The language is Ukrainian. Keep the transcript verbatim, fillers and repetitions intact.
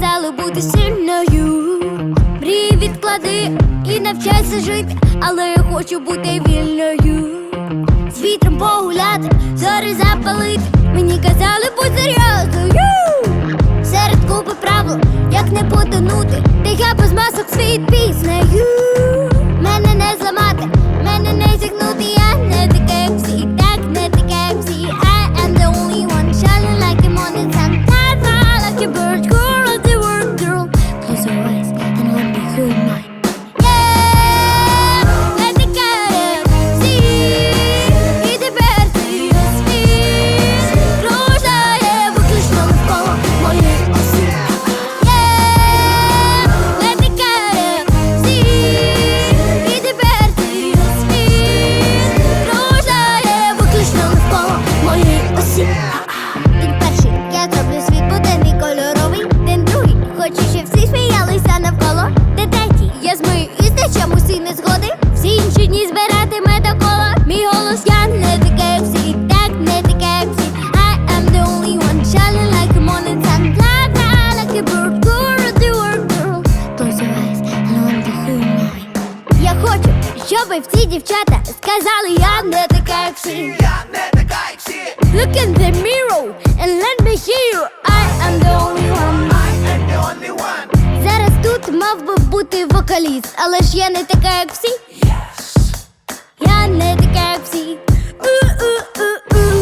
казали бути сильною. Мрії відклади і навчайся жити, але я хочу бути вільною. З вітром погуляти, зорі запалити. Мені казали будь серйозною. Серед купи правил, як не потонути, та я без масок світ пізнаю. Мене не зламати, мене не зігнути. Я не така як всі, так не така як всі. I am the only one, shining like the morning sun. Fly, fly like a bird, girl of the world, girl. Close your eyes and let me hear mine. День перший, я зроблю світ буденний кольоровий. День другий, хочу, щоб всі сміялися навколо. День третій, я змию із дечем усі незгоди. Всі інші дні збиратиме довкола. Мій голос, я не така як всі, так не така як всі. I am the only one, shining like the morning sun. Fly, fly like a bird, girl of the world, girl. Close your eyes and let me hear mine. Я хочу, щоби всі дівчата сказали, я не така як всі. Я не така, як всі. Look in the mirror and let me hear. I am the only one. I am the only one. Зараз тут мав би бути вокаліст, але ж я не така, як всі. Yes. Я не така, як всі. У-у-у-у.